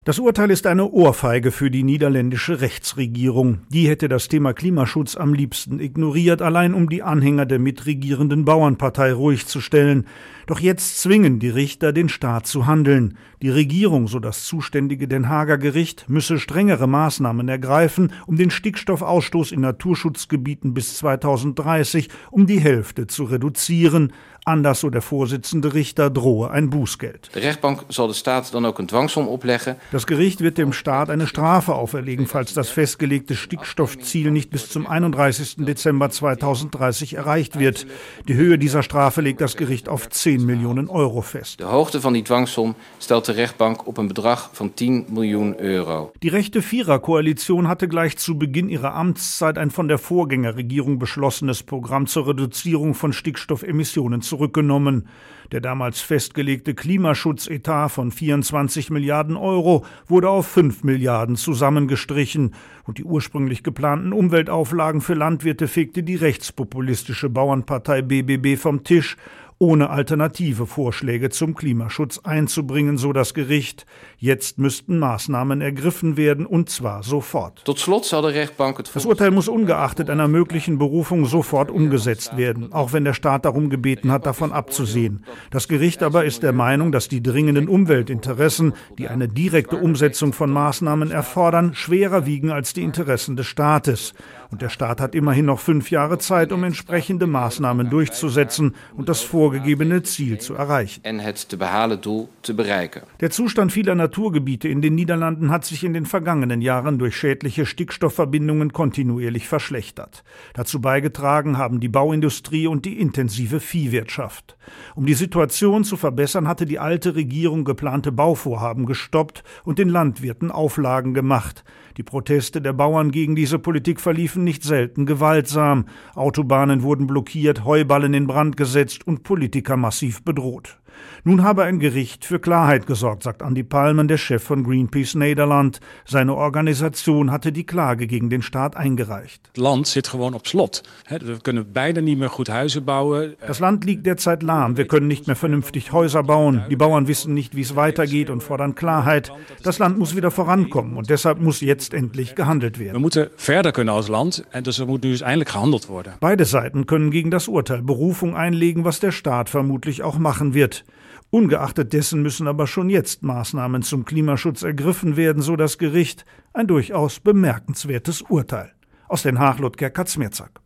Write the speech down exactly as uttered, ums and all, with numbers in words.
Das Urteil ist eine Ohrfeige für die niederländische Rechtsregierung. Die hätte das Thema Klimaschutz am liebsten ignoriert, allein um die Anhänger der mitregierenden Bauernpartei ruhig zu stellen. Doch jetzt zwingen die Richter den Staat zu handeln. Die Regierung, so das zuständige Den Haager Gericht, müsse strengere Maßnahmen ergreifen, um den Stickstoffausstoß in Naturschutzgebieten bis zweitausenddreißig um die Hälfte zu reduzieren. Anders, so der Vorsitzende Richter, drohe ein Bußgeld. De rechtbank zal de staat dan ook een dwangsom opleggen. Das Gericht wird dem Staat eine Strafe auferlegen, falls das festgelegte Stickstoffziel nicht bis zum einunddreißigsten Dezember zweitausenddreißig erreicht wird. Die Höhe dieser Strafe legt das Gericht auf zehn Millionen Euro fest. De hoogte van die dwangsom stelt de rechtbank op een bedrag van tien miljoen euro. Die rechte Viererkoalition hatte gleich zu Beginn ihrer Amtszeit ein von der Vorgängerregierung beschlossenes Programm zur Reduzierung von Stickstoffemissionen zurückgenommen. Der damals festgelegte Klimaschutzetat von vierundzwanzig Milliarden Euro wurde auf fünf Milliarden zusammengestrichen und die ursprünglich geplanten Umweltauflagen für Landwirte fegte die rechtspopulistische Bauernpartei B B B vom Tisch, ohne alternative Vorschläge zum Klimaschutz einzubringen, so das Gericht. Jetzt müssten Maßnahmen ergriffen werden, und zwar sofort. Tot slot zal de rechtbank het Das Urteil muss ungeachtet einer möglichen Berufung sofort umgesetzt werden, auch wenn der Staat darum gebeten hat, davon abzusehen. Das Gericht aber ist der Meinung, dass die dringenden Umweltinteressen, die eine direkte Umsetzung von Maßnahmen erfordern, schwerer wiegen als die Interessen des Staates. Und der Staat hat immerhin noch fünf Jahre Zeit, um entsprechende Maßnahmen durchzusetzen und das vorgegebene Ziel zu erreichen. en het te behalen doel te bereiken. Der Zustand vieler Naturgebiete in den Niederlanden hat sich in den vergangenen Jahren durch schädliche Stickstoffverbindungen kontinuierlich verschlechtert. Dazu beigetragen haben die Bauindustrie und die intensive Viehwirtschaft. Um die Situation zu verbessern, hatte die alte Regierung geplante Bauvorhaben gestoppt und den Landwirten Auflagen gemacht. Die Proteste der Bauern gegen diese Politik verliefen nicht selten gewaltsam. Autobahnen wurden blockiert, Heuballen in Brand gesetzt und Politiker massiv bedroht. Nun habe ein Gericht für Klarheit gesorgt, sagt Andy Palmen, der Chef von Greenpeace Nederland. Seine Organisation hatte die Klage gegen den Staat eingereicht. Het land zit gewoon op slot. We kunnen bijna niet meer goed huizen bouwen. Das Land liegt derzeit lahm. Wir können nicht mehr vernünftig Häuser bauen. Die Bauern wissen nicht, wie es weitergeht und fordern Klarheit. Das Land muss wieder vorankommen und deshalb muss jetzt endlich gehandelt We werden. moeten verder kunnen als land en dus er moet nu eens eindelijk gehandeld worden. Beide Seiten können gegen das Urteil Berufung einlegen, was der Staat vermutlich auch machen wird. Ungeachtet dessen müssen aber schon jetzt Maßnahmen zum Klimaschutz ergriffen werden, so das Gericht. Ein durchaus bemerkenswertes Urteil. Aus Den Haag, Lutger Kaczmierzak.